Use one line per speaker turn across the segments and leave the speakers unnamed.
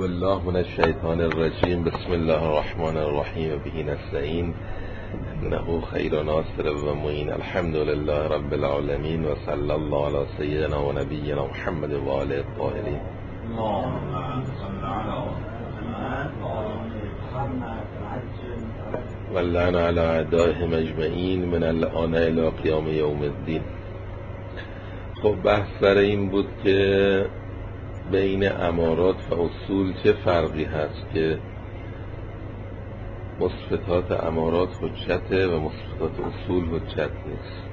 بالله من الشیطان الرجیم. بسم الله الرحمن الرحیم و به نستعین انه خیر ناصر و معین. الحمد لله رب العالمین و صلی الله علی سیدنا و نبینا محمد و آله الطاهرین. واللعن علی اعدائهم اجمعین من الان الی قیام یوم الدین. خب بحث سر این بود که بین امارات و اصول چه فرقی هست که مثبتات امارات حجته و مثبتات اصول حجت نیست.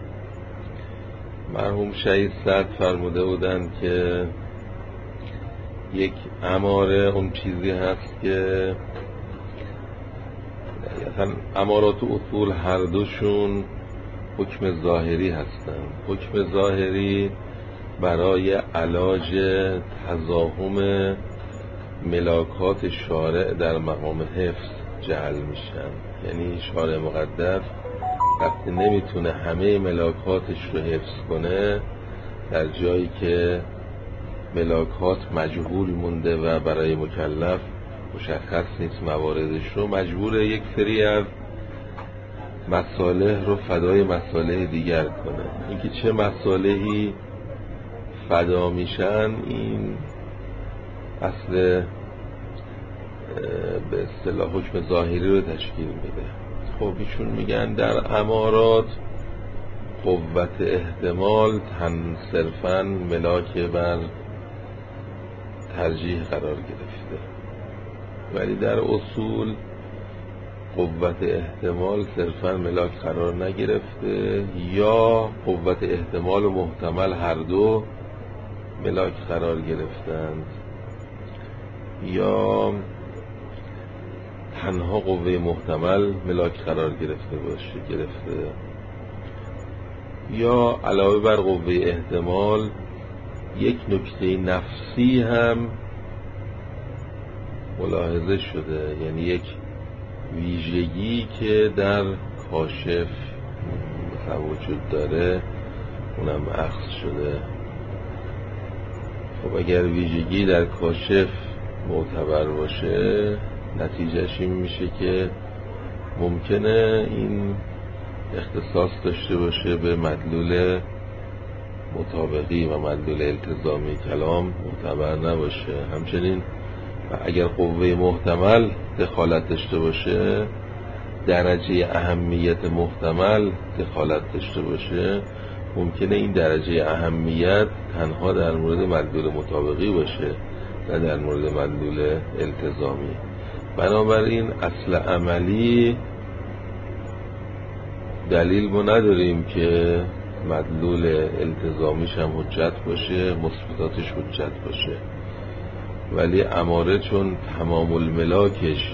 مرحوم شهید سعد فرموده بودند که یک اماره اون چیزی هست که امارات و اصول هر دوشون حکم ظاهری هستند. حکم ظاهری برای علاج تزاحم ملاکات شارع در مقام حفظ جعل میشن. یعنی شارع مقدس وقتی نمیتونه همه ملاکاتش رو حفظ کنه، در جایی که ملاکات مجهول مونده و برای مکلف مشخص نیست مواردش رو، مجبور یک سری از مصالح رو فدای مصالح دیگر کنه. اینکه چه مصالحی فدا میشن این اصل به اصطلاح حکم ظاهری رو تشکیل میده. خب ایشون میگن در امارات قوت احتمال صرفاً ملاک بر ترجیح قرار گرفته، ولی در اصول قوت احتمال صرفاً ملاک قرار نگرفته، یا قوت احتمال و محتمل هر دو ملاک قرار گرفتند، یا تنها قوه محتمل ملاک قرار گرفته، یا علاوه بر قوه احتمال یک نکته نفسی هم ملاحظه شده، یعنی یک ویژگی که در کاشف وجود داره اونم اخذ شده. خب اگر ویژگی در کاشف معتبر باشه، نتیجهش این میشه که ممکنه این اختصاص داشته باشه به مدلول مطابقی و مدلول التزامی، کلام معتبر نباشه. همچنین اگر قوه محتمل دخالت داشته باشه، درجه اهمیت محتمل دخالت داشته باشه، ممکنه این درجه اهمیت تنها در مورد مدلول مطابقی باشه نه در مورد مدلول التزامی. بنابراین اصل عملی دلیل ما نداریم که مدلول التزامیش هم حجت باشه، مثبتاتش حجت باشه، ولی اماره چون تمام الملاکش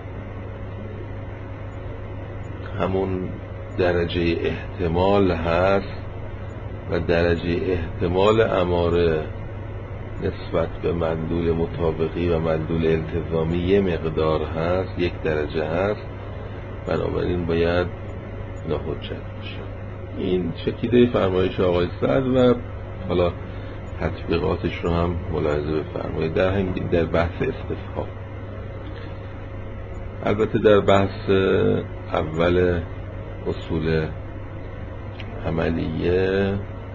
همون درجه احتمال هست و درجه احتمال اماره نسبت به مدلول مطابقی و مدلول التزامی یه مقدار هست، یک درجه هست، بنابراین باید ناحجت باشه. این چکیده فرمایش آقای سعد و حالا تطبیقاتش رو هم ملاحظه بفرمایید. در بحث استفهام، البته در بحث اول اصول عملیه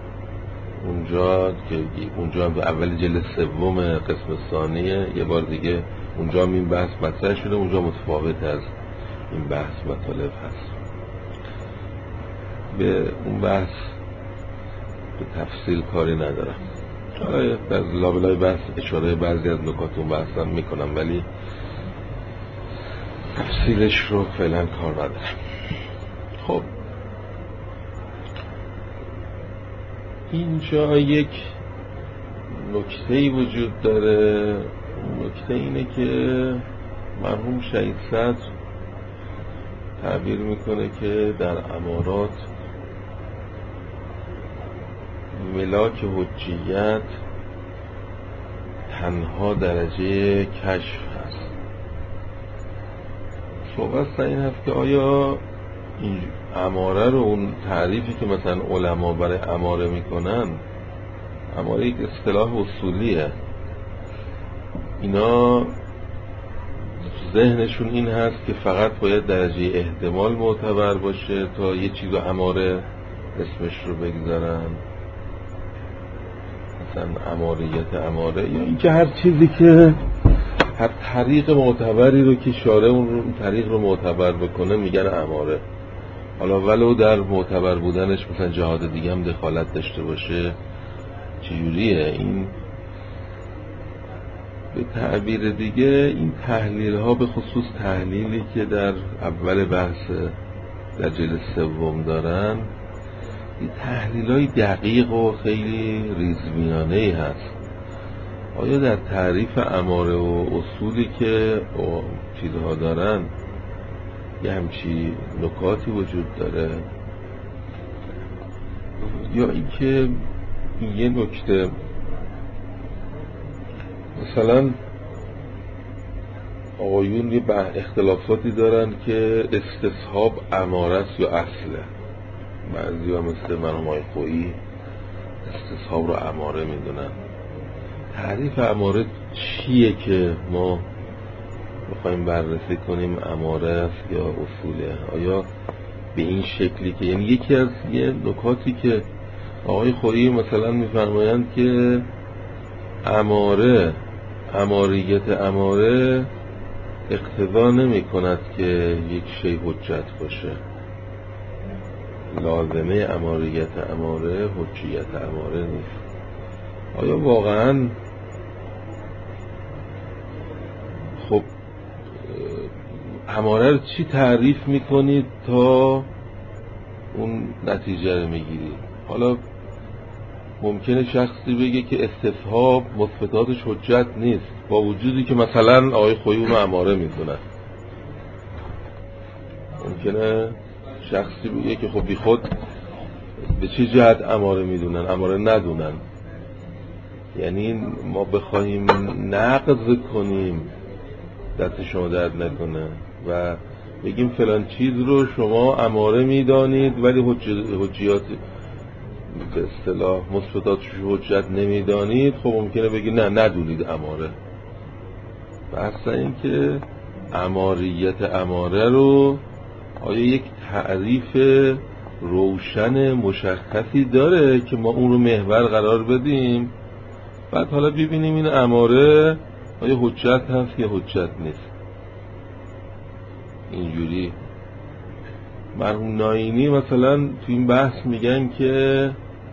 اونجا به اول جلد سوم قسم ثانیه یه بار دیگه اونجا هم این بحث مطرح شده، اونجا متفاوت از این بحث مطالب هست. به اون بحث به تفصیل کاری ندارم، در لابلای بحث اشاره بعضی از نکات اون بحث هم میکنم، ولی تفصیلش رو فعلا کار ندارم. خب اینجا یک نکته‌ای وجود داره. نکته اینه که مرحوم شهید سعد تعبیر میکنه که در امارات ملاک حجیت تنها درجه کشف هست. صحبت سر این هست که آیا این اماره رو، اون تعریفی که مثلا علما برای اماره میکنن، اماره یک اصطلاح اصولیه، اینا ذهنشون این هست که فقط باید درجه احتمال معتبر باشه تا یه چیز رو اماره اسمش رو بگذارن، مثلا اماریت اماره، یا اینکه هر چیزی که هر طریق معتبری رو که شارع اون طریق رو معتبر بکنه میگن اماره. حالا ولو در معتبر بودنش مثلا جهاد دیگه هم دخالت داشته باشه، چجوریه این؟ به تعبیر دیگه این تحلیل ها، به خصوص تحلیلی که در اول بحث در جلسه سوم دارن، این تحلیل های دقیق و خیلی ریزبینانه‌ای هست. آیا در تعریف اماره و اصولی که چیزها دارن یه همچی نکاتی وجود داره، یا اینکه یه نکته مثلا آقایون یه اختلافاتی دارن که استصحاب اماره است یا اصله. بعضی ها مثل مرحوم آقای خویی استصحاب رو اماره میدونن. تعریف اماره چیه که ما بخوایم بررسی کنیم اماره است یا اصوله؟ آیا به این شکلی که یعنی یکی از یه نکاتی که آقای خویی مثلا میفرمایند که اماریت اماره اقتضا نمی کند که یک شی حجت باشه، لازمه اماریت اماره حجیت اماره نیست. آیا واقعا خب اماره رو چی تعریف میکنید تا اون نتیجه رو میگیرید؟ حالا ممکنه شخصی بگه که استصحاب مثبتاتش حجت نیست، با وجودی که مثلا آقای خویی اونو اماره میدونن. ممکنه شخصی بگه که خب بی خود به چه جهت اماره میدونن، اماره ندونن. یعنی ما بخوایم نقض کنیم دست شما درد نکنه و بگیم فلان چیز رو شما اماره میدانید ولی حجیات به اصطلاح مثبتاتش حجت نمیدانید، خب ممکنه بگی نه ندونید اماره. و اصلا این که اماریت اماره رو آیا یک تعریف روشن مشخصی داره که ما اون رو محور قرار بدیم، بعد حالا ببینیم این اماره آیا حجت هست یا حجت نیست؟ اینجوری مرحوم ناینی مثلا تو این بحث میگن که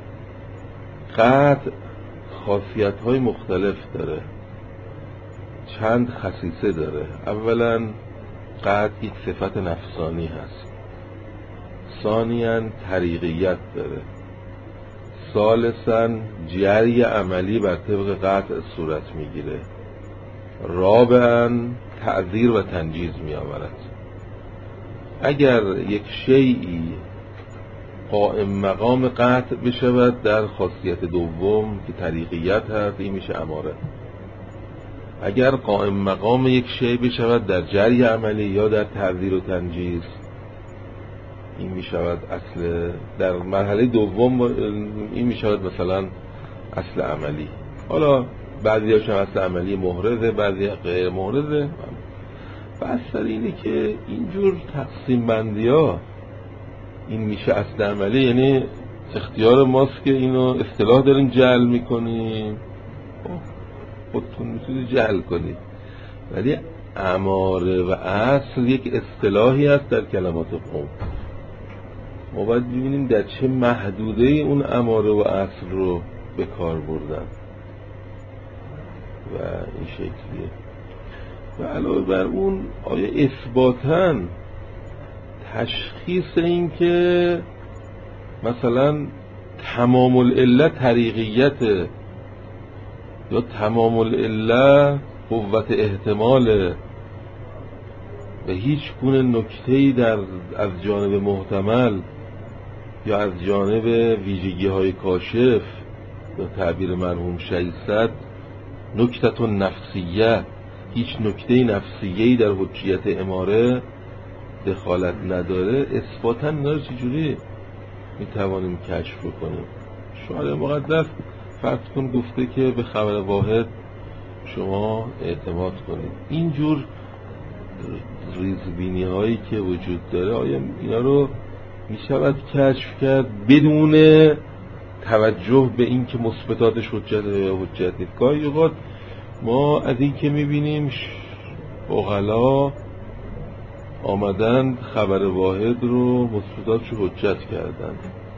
قطع خاصیت‌های مختلف داره، چند خصیصه داره. اولا قطع یک صفت نفسانی هست، ثانیاً طریقیت داره، ثالثاً جری عملی بر طبق قطع صورت میگیره، رابعاً تعذیر و تنجیز میآورد. اگر یک شیئی قائم مقام قطع بشود در خاصیت دوم که طریقیت هست، این میشه اماره. اگر قائم مقام یک شیء بشود در جری عملی یا در تعذیر و تنجیز، این میشود اصل. در مرحله دوم این میشود مثلا اصل عملی. حالا بعضی هاشم اصل عملی محرزه، بعضی غیر محرزه. بس سر اینه که اینجور تقسیم بندی ها این میشه اصل عملی، یعنی اختیار ماست که اینو اصطلاح داریم جعل میکنیم، خودتون میتونید جعل کنید، ولی اماره و اصل یک اصطلاحی هست در کلمات قوم. ما باید ببینیم در چه محدوده اون اماره و اصل رو به کار بردن و این شکلیه. و علاوه بر اون آیا اثباتاً تشخیص این که مثلا تمام العله طریقیت یا تمام العله قوت احتمال و هیچ گونه نکته‌ای از جانب محتمل یا از جانب ویژگی‌های کاشف یا تعبیر مرحوم شیصد نکته نفسیه، هیچ نکته نفسیه‌ای در حجیت اماره دخالت نداره، اثباتاً اینا رو چجوری میتوانیم کشف کنیم؟ شارع مقدس فرض کن گفته که به خبر واحد شما اعتماد کنید. اینجور ریزبینی هایی که وجود داره، آیا اینا رو می شود کشف کرد بدون توجه به این که مثبتاتش حجت یا حجت نیست؟ گاهی اوقات ما از این که می بینیم عقلا آمدن خبر واحد رو مثبتاتش حجت کردن،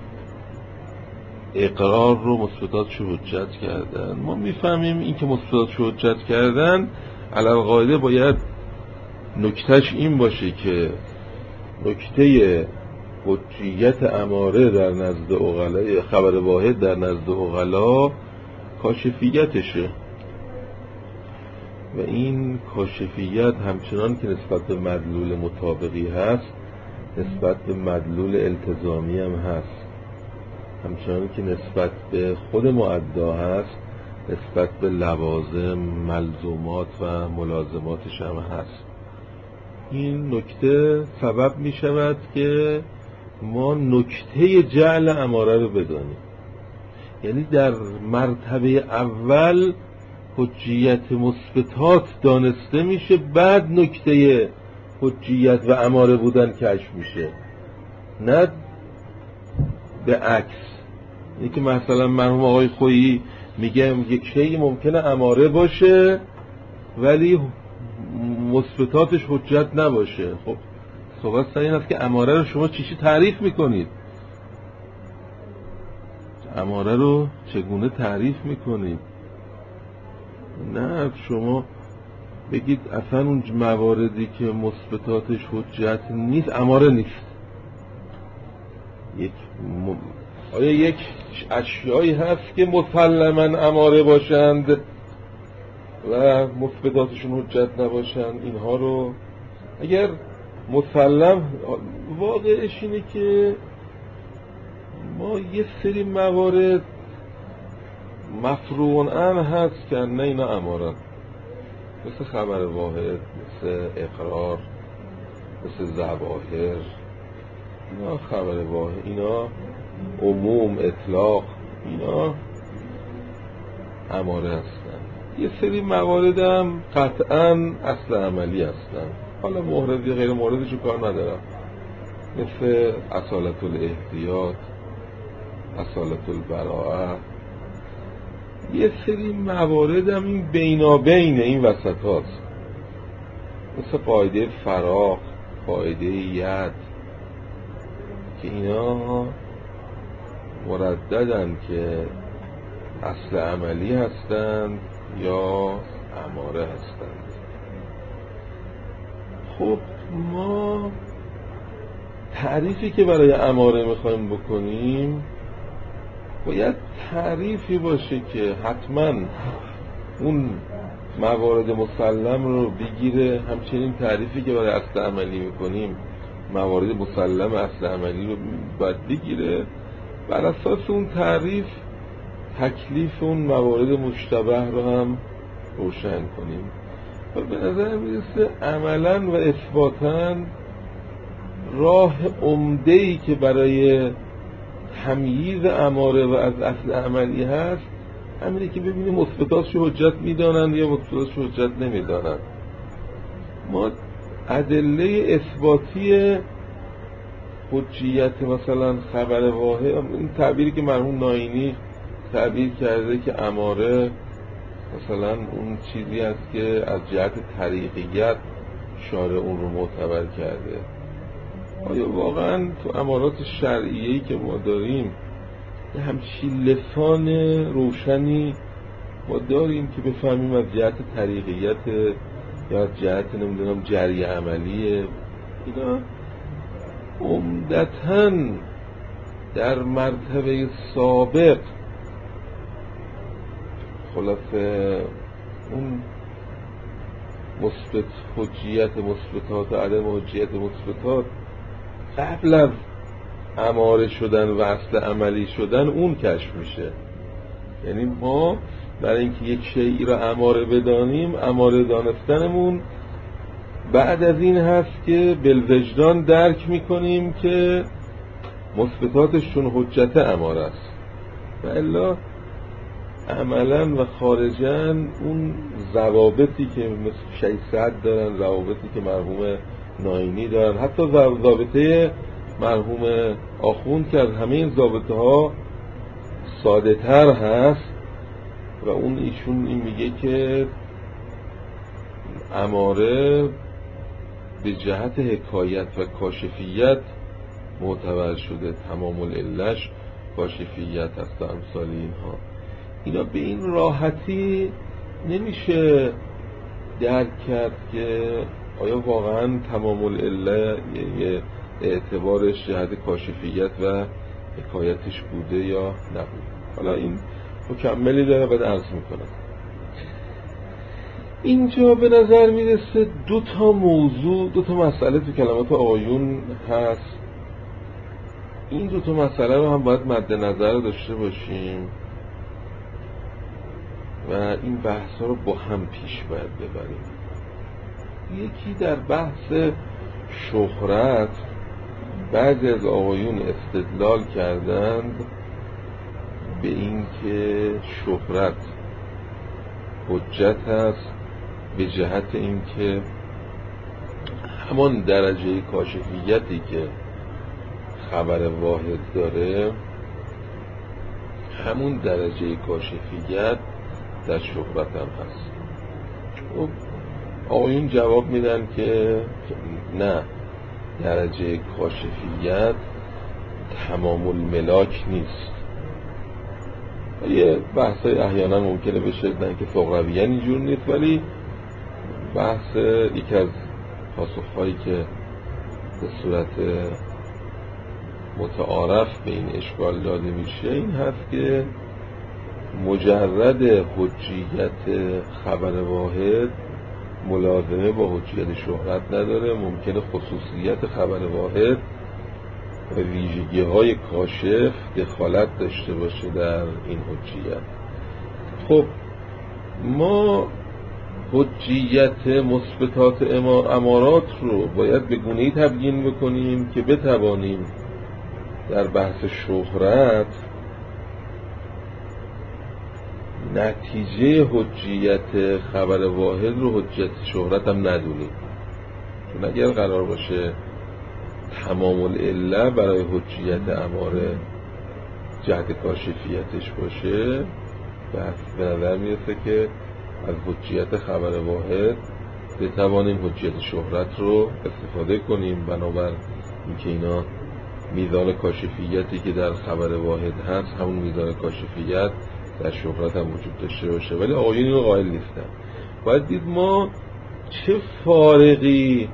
اقرار رو مثبتاتش حجت کردن، ما میفهمیم این که مثبتاتش حجت کردن علی القاعده باید نکتهش این باشه که نکته حجیت اماره در نزد عقلا، خبر واحد در نزد عقلا کاشفیتشه و این کاشفیت همچنان که نسبت به مدلول مطابقی هست نسبت به مدلول التزامی هم هست، همچنان که نسبت به خود مؤدا هست نسبت به لوازم، ملزومات و ملازماتش هم هست. این نکته سبب می شود که ما نکته جعل اماره رو بدانیم. یعنی در مرتبه اول حجیت مثبتات دانسته میشه، بعد نکته حجیت و اماره بودن کشف میشه، نه به عکس. اینی که مثلا مرحوم آقای خویی میگه یک شیء ممکنه اماره باشه ولی مثبتاتش حجت نباشه. خب صحبت سر این است که اماره رو شما چیشی تعریف میکنید؟ اماره رو چگونه تعریف میکنید؟ نه شما بگید اصلا اون مواردی که مثبتاتش حجت نیست اماره نیست. آیا یک اشیایی هست که مسلماً اماره باشند و مثبتاتشون حجت نباشند؟ اینها رو اگر مسلم، واقعش اینه که ما یه سری موارد مفروعاً هست که نه اینا امارات، مثل خبر واحد، مثل اقرار، مثل ظواهر، اینا خبر واحد، اینا عموم، اطلاق، اینا اماره هستن. یه سری موارد هم قطعاً اصل عملی هستن، حالا موردی غیر موردشو کار ندارم، مثل اصالت الاحتیاط، اصالت البراءه. یه سری موارد هم این بینابین این وسط هاست، مثل قاعده فراق، قاعده ید، که اینا مرددن که اصل عملی هستند یا اماره هستند. خب ما تعریفی که برای اماره میخوایم بکنیم باید تعریفی باشه که حتما اون موارد مسلم رو بگیره، همچنین تعریفی که برای اصل عملی میکنیم موارد مسلم اصل عملی رو باید بگیره. بر اساس اون تعریف تکلیف اون موارد مشتبه رو هم روشن کنیم. و به نظر میرسه عملا و اثباتا راه عمده‌ای که برای تمییز اماره و از اصل عملی هست همینه که ببینیم مثبتاتش حجت میدانن یا مثبتاتش حجت نمیدانن. ما ادله اثباتی حجیت مثلا خبر واحد، این تعبیری که مرحوم ناینی تعبیر کرده که اماره مثلا اون چیزی است که از جهت طریقیت شارع اون رو معتبر کرده، آیا واقعا تو امارات شرعیه‌ای که ما داریم یه همچین لسان روشنی ما داریم که بفهمیم از جهت طریقیت یا از جهت نمیدونم جری عملیه؟ اینا عمدتاً در مرتبه سابق خلاصه اون مثبت حجیت مثبتات و عدم حجیت مثبتات قبل از اماره شدن و اصل عملی شدن اون کشف میشه. یعنی ما برای اینکه یک شیئی را اماره بدانیم، اماره دانستنمون بعد از این هست که بالوجدان درک میکنیم که مثبتاتش چون حجت اماره است. و الا عملا و خارجا اون ضوابطی که مثل شیخ سعد دارن، ضوابطی که مرحوم ناینی دارن، حتی ضابطه مرحوم آخوند که از همه این ضابطه ها ساده تر هست و اون ایشون این میگه که اماره به جهت حکایت و کاشفیت معتبر شده، تمام العلش کاشفیت هست و امثال اینها. اینا به این راحتی نمیشه درک کرد که آیا واقعا تمام العله یه اعتبارش جهت کاشفیت و حکایتش بوده یا نبوده. حالا این مکملی داره بعد عرض میکنم. اینجا به نظر میرسه دو تا موضوع، دو تا مسئله تو کلمات آقایون هست. این دو تا مسئله رو هم باید مد نظر داشته باشیم و این بحث رو با هم پیش باید ببریم. یکی در بحث شهرت بعضی از آقایون استدلال کردند به این که شهرت حجت است به جهت این که همان درجه کاشفیتی که خبر واحد داره همون درجه کاشفیت در شهرت هم هست. آقایون جواب میدن که نه، درجه کاشفیت تمام الملاک نیست. یه بحثای احیانا ممکنه بشه نه که فقرویان اینجور نیست، ولی بحث یکی از پاسخهایی که به صورت متعارف به این اشکال داده میشه این هست که مجرد حجیت خبر واحد ملازمه با حجیت شهرت نداره. ممکنه خصوصیت خبر واحد و ویژگی های کاشف دخالت داشته باشه در این حجیت. خب ما حجیت مثبتات امارات رو باید به گونه‌ای تبیین بکنیم که بتوانیم در بحث شهرت نتیجه حجیت خبر واحد رو حجیت شهرت هم ندونیم. چون اگر قرار باشه تمام العله برای حجیت اماره جهت کاشفیتش باشه، بس به نظر میرسه که از حجیت خبر واحد بتوانیم حجیت شهرت رو استفاده کنیم. بنابر اینکه اینا میزان کاشفیتی که در خبر واحد هست همون میزان کاشفیت در شهرت هم وجود داشته باشه، ولی آقایون رو قائل نیستن. باید دید ما چه فارقی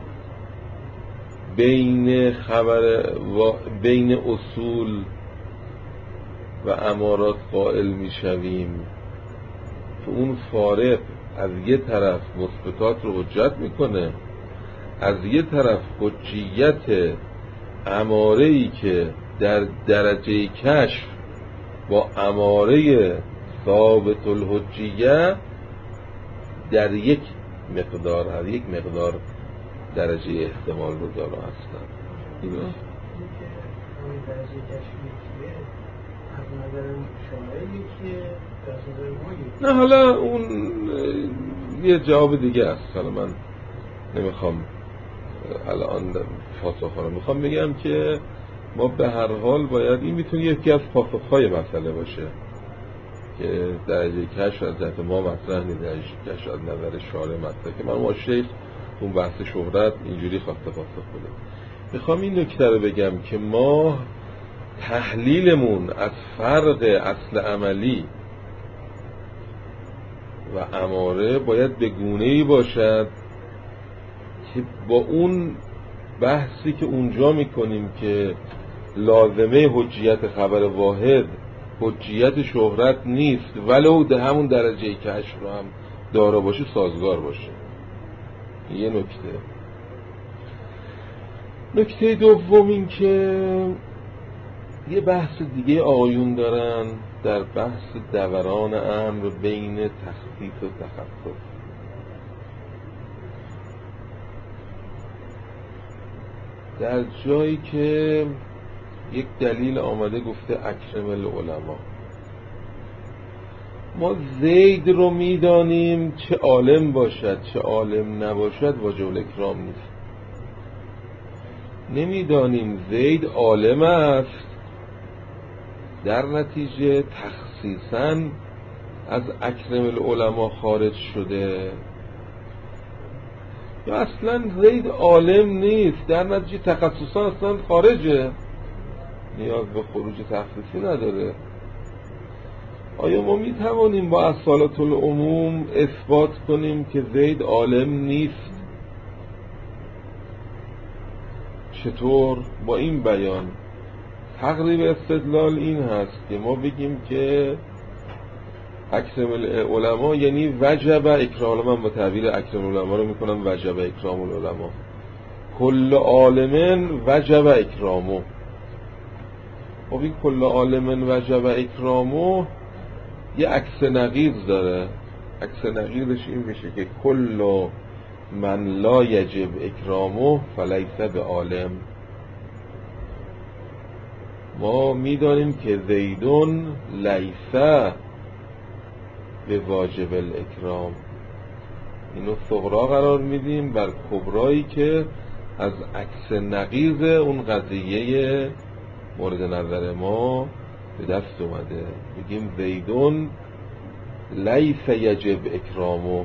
بین اصول و امارات قائل میشویم که اون فارق از یه طرف مثبتات رو حجت میکنه، از یه طرف حجیت اماره‌ای که در درجه کشف با اماره ثابت الحجیه در یک مقدار درجه احتمال رو داره هستن. اینا
درجه کشفیه از نظر شاملی که
نه، حالا اون یه جواب دیگه است. حالا من نمیخوام الان پاسخ رو میخوام بگم که ما به هر حال باید این میتونه یکی از پاسخهای مسئله باشه که درجه کشف از نظر ما مطرح نیست، درجه کشف از نظر شارع مطرح که من شیخ اون بحث شهرت اینجوری خواسته پاسخ بده. میخوام این نکته رو بگم که ما تحلیلمون از فرق اصل عملی و اماره باید به گونه‌ای باشد که با اون بحثی که اونجا میکنیم که لازمه حجیت خبر واحد حجیت شهرت نیست ولو در همون درجه کشف رو هم داره باشه سازگار باشه. یه نکته دوم این که یه بحث دیگه آقایون دارن در بحث دوران امر بین تخصیص و تخصص. در جایی که یک دلیل آمده گفته اکرم العلماء، ما زید رو میدانیم چه عالم باشد چه عالم نباشد واجب الاکرام نیست. نمیدانیم زید عالم است، در نتیجه تخصیصاً از اکرم العلماء خارج شده، یا اصلا زید عالم نیست، در نتیجه تخصصاً اصلا خارجه، نیاز به خروج تخصیصی نداره. آیا ما می توانیم با اصالت العموم اثبات کنیم که زید عالم نیست؟ چطور؟ با این بیان تقریب استدلال این هست که ما بگیم که اکرم العلماء یعنی وجب اکرام العلماء، با تعبیر اکرم العلماء رو میکنم وجب اکرام العلماء، کل عالم وجب اکرامه. خب این کل عالم وجب اکرامه یه عکس نقیض داره. عکس نقیضش این میشه که کل من لا یجب اکرامه فلیس به عالم. ما میدانیم که زیدون لیس به واجب الاکرام، اینو صغرا قرار میدیم بر کبرایی که از عکس نقیض اون قضیه مورد نظر ما به دست اومده. بگیم زیدون لیس یجب اکرامه،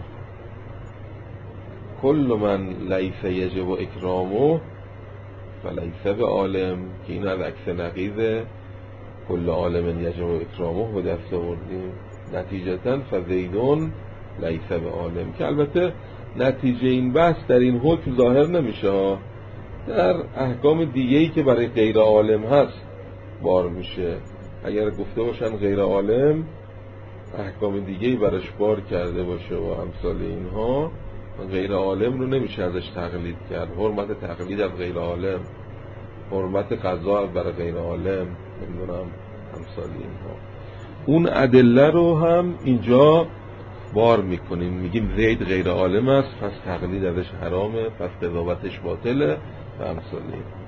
کل من لیس یجب اکرامه فلیس به عالم، که این از عکس نقیض کل عالم یجب اکرامه به دست آوردیم. نتیجتاً فزیدون لیس به عالم، که البته نتیجه این بحث در این حکم ظاهر نمیشه، در احکام دیگه‌ای که برای غیر عالم هست بار میشه. اگر گفته باشن غیر عالم احکام دیگه‌ای براش بار کرده باشه و امثال اینها، غیر عالم رو نمیشه ازش تقلید کرد. حرمت تقلید از غیر عالم، حرمت قضا برای غیر عالم، نمیدونم امثال اینها. اون ادله رو هم اینجا بار میکنیم، میگیم زید غیر عالم است پس تقلید ازش حرامه، پس قضاوتش باطله و امثال اینها.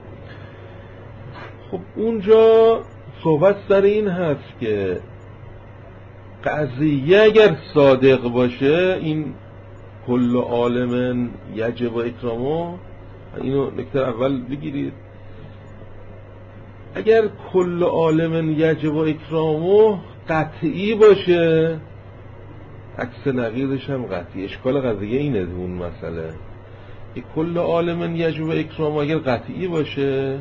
خب اونجا صحبت سر این هست که قضیه اگر صادق باشه، این کل عالم یجب اکرامه، اینو نکته اول بگیرید، اگر کل عالم یجب اکرامه قطعی باشه، عکس نقیضش هم قطعی. اشکال قضیه اینه اون مسئله که کل عالم یجب اکرامه اگر قطعی باشه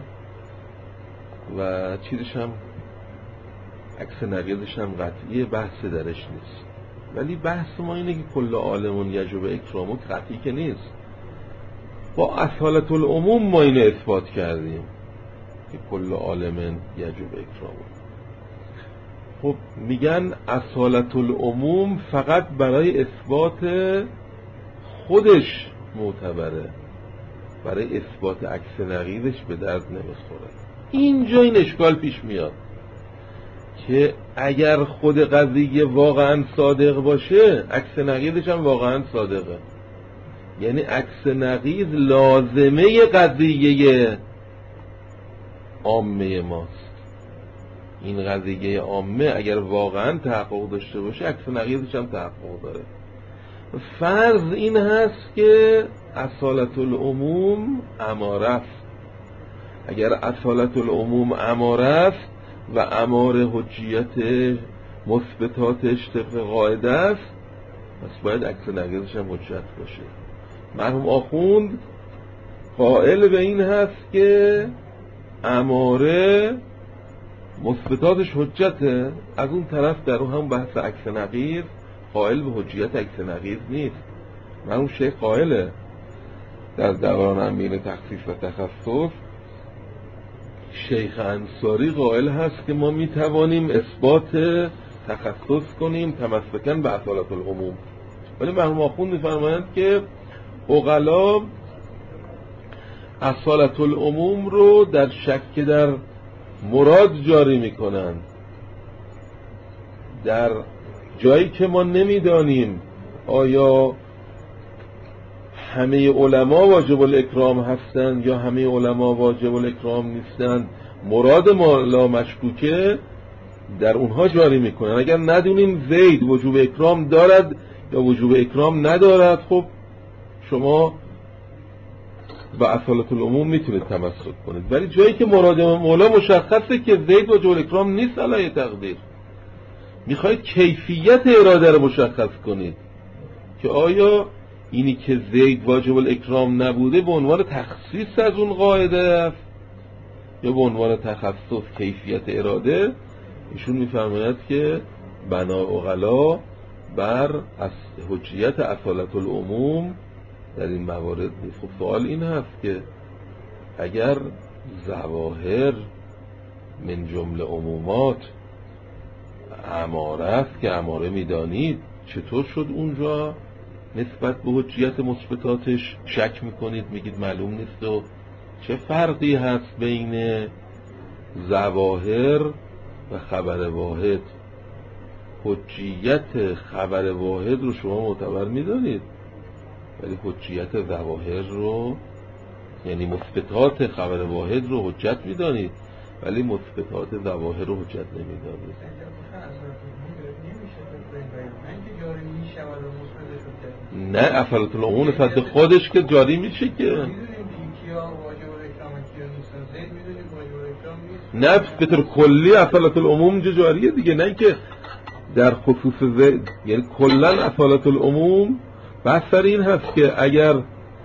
و چیزش هم عکس نقیضش هم قطعیه، بحث درش نیست. ولی بحث ما اینه که کل عالم یجب اکرامه قطعی که نیست. با اصالت العموم ما اینو اثبات کردیم که کل عالم یجب اکرامه. خب میگن اصالت العموم فقط برای اثبات خودش معتبره، برای اثبات عکس نقیضش به درد نمیخوره. اینجا این اشکال پیش میاد که اگر خود قضیه واقعا صادق باشه، عکس نقیضش هم واقعا صادقه. یعنی عکس نقیض لازمه قضیه عامه ماست. این قضیه عامه اگر واقعا تحقق داشته باشه، عکس نقیضش هم تحقق داره. فرض این هست که اصالت العموم اماره است. اگر اصالت العموم اماره است و امار حجیت مثبتاتش طبق قاعده است، پس باید عکس نقیضش هم حجت باشه. مرحوم آخوند قائل به این هست که اماره مثبتاتش حجته، از اون طرف در اون هم بحث عکس نقیض قائل به حجیت عکس نقیض نیست. مرحوم شیخ قائله در دوران امیر تخصیص و تخصص، شیخ انصاری قائل هست که ما میتوانیم اثبات تخصص کنیم تمسکاً به اصالت العموم. ولی مرحوم آخوند میفرمایند که عقلا اصالت العموم رو در شک در مراد جاری میکنند. در جایی که ما نمیدانیم آیا همه علما واجب الاکرام هستند یا همه علما واجب الاکرام نیستند، مراد ما لا مشکوکه، در اونها جاری میکنن. اگر ندونیم زید وجوب اکرام دارد یا وجوب اکرام ندارد، خب شما با اصالت العموم میتونید تمسک کنید. ولی جایی که مراد مولا مشخصه که زید وجوب اکرام نیست علیه تقدیر، میخواید کیفیت اراده رو مشخص کنید که آیا اینی که زید واجب الاکرام نبوده به عنوان تخصیص از اون قاعده است یا به عنوان تخصص کیفیت اراده. ایشون میفرماید که بنا عقلا بر حجیت اصالت العموم در این موارد نیست. خب سوال این هست که اگر ظواهر من جمله عمومات اماره است که اماره میدانید، چطور شد اونجا نسبت به حجیت مثبتاتش شک میکنید، میگید معلوم نیست؟ و چه فرقی هست بین ظواهر و خبر واحد؟ حجیت خبر واحد رو شما معتبر میدانید ولی حجیت ظواهر رو، یعنی مثبتات خبر واحد رو حجت میدانید ولی مثبتات ظواهر رو حجت نمیدانید. نه، اصالت العموم نسبت خودش که جاری میشه که نه به طور کلی اصالت العموم جاریه دیگه، نه که در خصوص زید. یعنی کلا اصالت العموم بحث سر این هست که اگر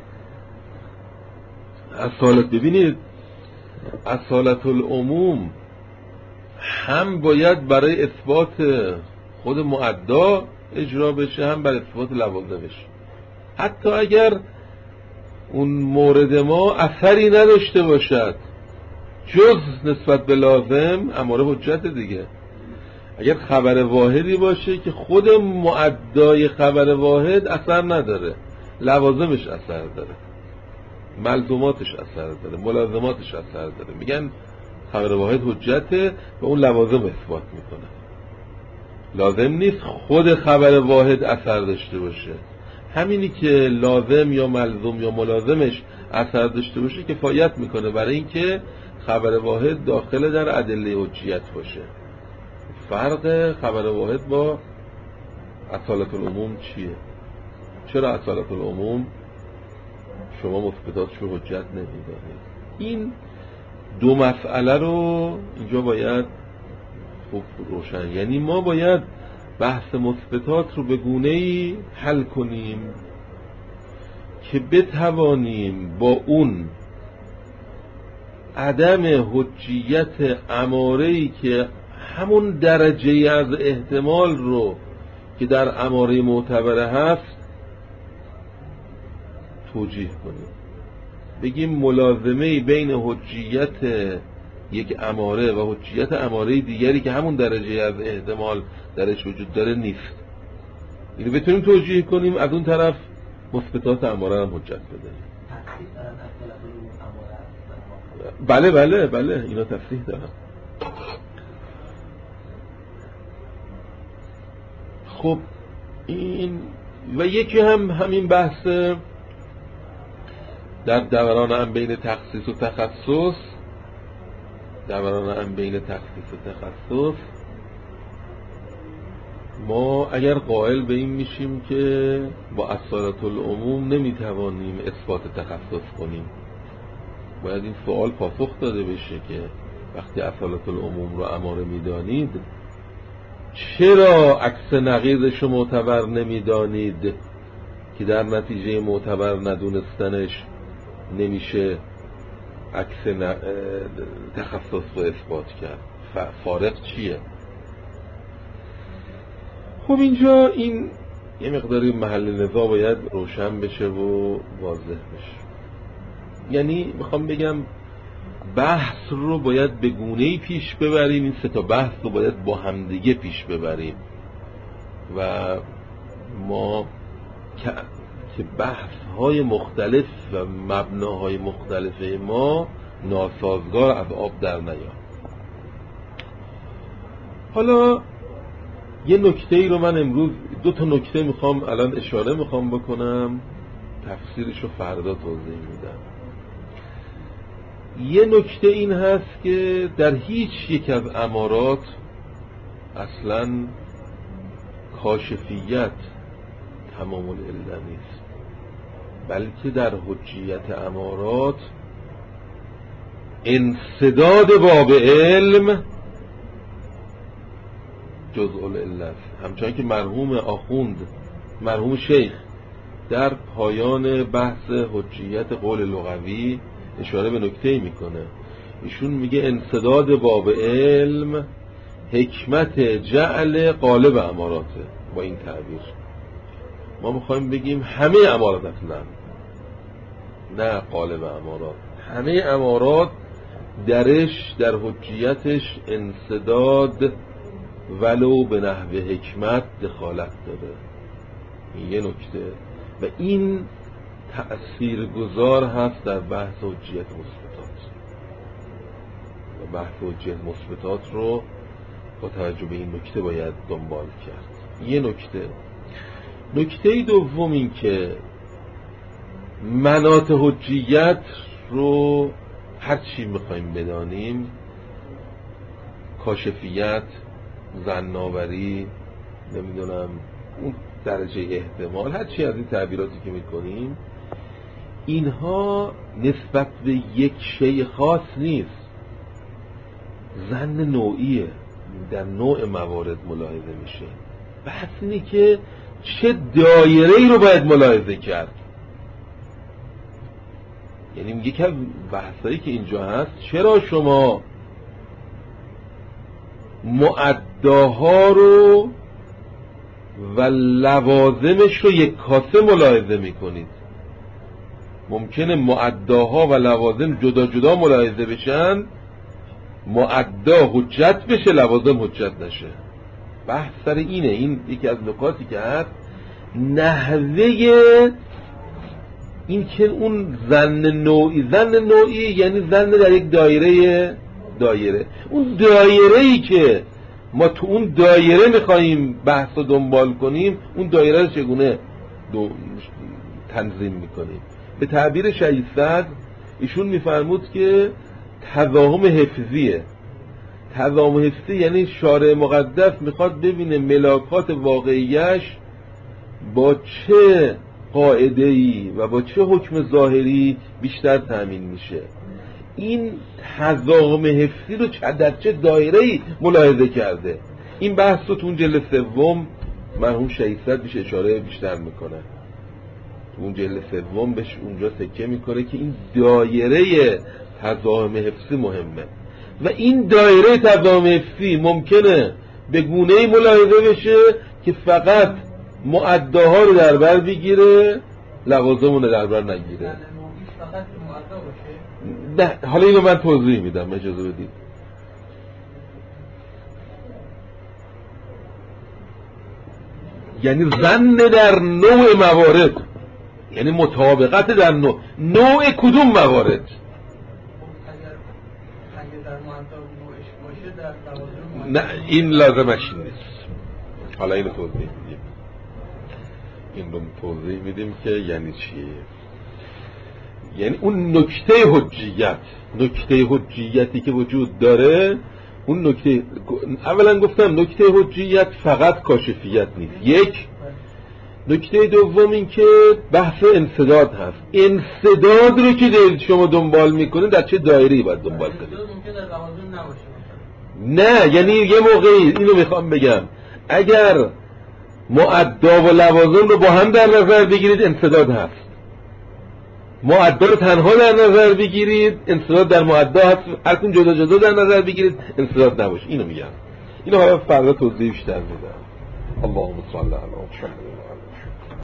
اصالت، ببینید اصالت العموم هم باید برای اثبات خود معدا اجرا بشه هم برای اثبات لوازمش. حتی اگر اون مورد ما اثری نداشته باشد جز نسبت به لازم، اماره حجت دیگه. اگر خبر واحدی باشه که خود معدای خبر واحد اثر نداره، لوازمش اثر داره، ملزوماتش اثر داره، ملازماتش اثر داره، میگن خبر واحد حجته و اون لوازم اثبات میکنه. لازم نیست خود خبر واحد اثر داشته باشه، همینی که لازم یا ملزوم یا ملازمش اثر داشته باشه کفایت میکنه برای اینکه خبر واحد داخل در ادله حجیت باشه. فرق خبر واحد با اصالت العموم چیه؟ چرا اصالت العموم شما مثبتاتش رو حجت نمیدانید؟ این دو مسئله رو اینجا باید خوب روشن، یعنی ما باید بحث مثبتات رو به گونه‌ای حل کنیم که بتوانیم با اون عدم حجیت اماره‌ای که همون درجه از احتمال رو که در اماره معتبره هست توجیه کنیم. بگیم ملازمه بین حجیت یک اماره و حجیت اماره دیگری که همون درجه از احتمال درش وجود داره نیست. اینو بتونیم توجیه کنیم، از اون طرف مثبتات اماره هم حجت بدهیم. بله بله بله اینا تصریح دارن. خب این و یکی هم همین بحث در دوران هم بین تخصیص و تخصص، دوران هم بین تخصیص و تخصص ما اگر قائل به این میشیم که با اصالت العموم نمیتوانیم اثبات تخصص کنیم، باید این سوال پاسخ داده بشه که وقتی اصالت العموم رو اماره میدانید چرا عکس نقیضش رو معتبر نمیدانید که در نتیجه معتبر ندونستنش نمیشه عکس تخصص رو اثبات کرد؟ فارق چیه؟ خب اینجا این یه مقداری محل نزاع باید روشن بشه و واضح بشه. یعنی میخوام بگم بحث رو باید به گونه‌ای پیش ببریم، این سه تا بحث رو باید با همدیگه پیش ببریم و ما که بحث‌های مختلف و مبناهای مختلف ما ناسازگار از آب در نیاد. حالا یه نکته‌ای رو من امروز دو تا نکته میخوام الان اشاره میخوام بکنم، تفسیرش رو فردا توضیح میدم. یه نکته این هست که در هیچ یک از امارات اصلا کاشفیت تمام العله نیست، بلکه در حجیت امارات انسداد باب علم جزء العله است. همچنان که مرحوم آخوند، مرحوم شیخ در پایان بحث حجیت قول لغوی اشاره به نکته میکنه، ایشون میگه انسداد باب علم حکمت جعل قالب اماراته. با این تعبیر ما میخوایم بگیم همه امارات، اصلا نه قالب امارات، همه امارات درش در حجیتش انسداد ولو به نحو حکمت دخالت داره. این یه نکته و این تأثیرگذار هست در بحث حجیت مثبتات. و بحث حجیت مثبتات رو با توجه به این نکته باید دنبال کرد. یه نکته دوم این که مناط حجیت رو هر چی میخوایم بدانیم، کاشفیت، ظن‌آوری، نمیدونم اون درجه احتمال، هر چی از این تعبیراتی که میکنیم، اینها نسبت به یک شیء خاص نیست، ظن نوعیه، در نوع موارد ملاحظه میشه. بحث اینه که چه دایره‌ای رو باید ملاحظه کرد. یعنی میگه که بحثایی که اینجا هست، چرا شما معداها رو و لوازمش رو یک کاسه ملاحظه میکنید؟ ممکنه معداها و لوازم جدا جدا ملاحظه بشن، معدا حجت بشه، لوازم حجت نشه. بحث سر اینه. این یکی از نکاتی که هست، نحوه این که اون ظن نوعی یعنی ظن در یک دایره، اون دایره‌ای که ما تو اون دایره میخواییم بحث رو دنبال کنیم، اون دایره رو چگونه تنظیم میکنیم؟ به تعبیر شهید صدر ایشون میفرمود که تضاهم حفظیه. تضاهم حفظی یعنی شارع مقدس میخواد ببینه ملاکات واقعیش با چه قاعده‌ای و با چه حکم ظاهری بیشتر تأمین میشه. این تضاهم حفظی رو در چه دایره‌ای ملاحظه کرده. این بحث رو تو اون جلد سوم مرحوم شهید صدر بهش اشاره بیشتر میکنه. تو اون جلد سوم بهش اونجا سکه میکنه که این دایره تضاهم حفظی مهمه و این دایره تضاهم حفظی ممکنه به گونه‌ای ملاحظه بشه که فقط معداها رو در بر بگیره، لوازم رو در بر نگیره. نه، حالا اینو من توضیح میدم، اجازه بدید. یعنی ظن در نوع موارد، یعنی مطابقت در نوع کدوم موارد. نه، این لازمش نیست. حالا اینو توضیح میدیم که یعنی چیه. یعنی اون نکته حجیتی که وجود داره، اون نکته، اولا گفتم نکته حجیت فقط کاشفیت نیست. یک نکته دوم این که بحث انسداد هست. انسداد رو که شما دنبال میکنید در چه دایره‌ای باید دنبال کنید؟ نه، یعنی یه موقعی اینو میخوام بگم، اگر معدا و لوازم رو با هم در نظر بگیرید انسداد هست، معدا رو تنها در نظر بگیرید انسداد در معدا هست، هر کدوم جدا جدا در نظر بگیرید انسداد نباشه. اینو میگم. اینو حالا فردا توضیح بیشتر میدم. اللهم صل علی محمد.